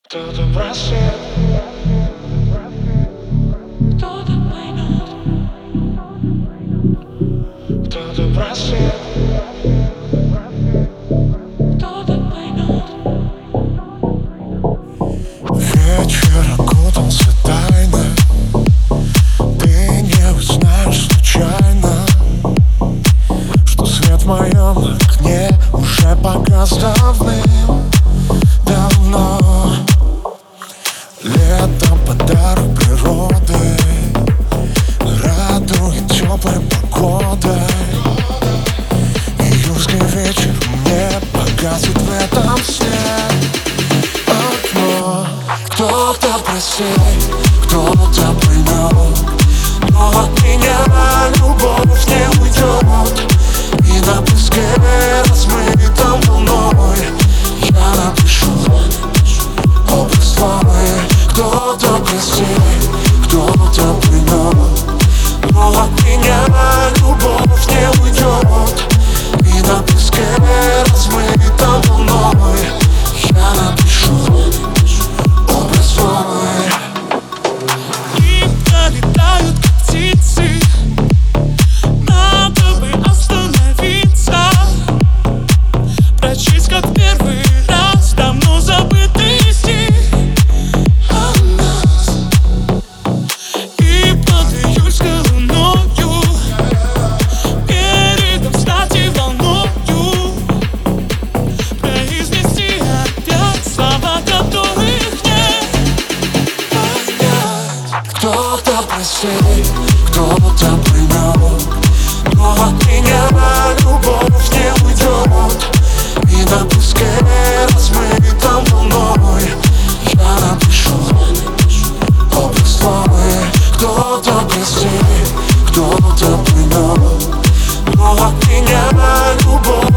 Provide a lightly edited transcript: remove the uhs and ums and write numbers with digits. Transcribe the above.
Кто-то просит, кто-то поймет, кто-то просит, кто-то поймет. Вечер окутался тайной, ты не узнаешь случайно, что свет в моем окне уже погас давным-давно. Лето — подарок природы, радует теплой погодой. Июльский вечер мне погасит в этом сне окно. Кто-то просит, кто-то поймет, но от меня любовь не уйдет. И на песке, размытом волной, я напишу образ твой. Кто-то просит, кто-то поймет, но от меня любовь не уйдет. И на песке, размытом волной, я напишу образ твой. И пролетают птицы, надо бы остановиться, прочесть как первый раз давно забытый стих о нас. И под июльской луною берегом стати волною произнести опять слова, которых нет понять. Кто-то просит, кто-то поймет, но от меня любовь не уйдет. И на песке, размытом волной, я напишу образ твой. Кто-то просит, кто-то поймет, но от меня любовь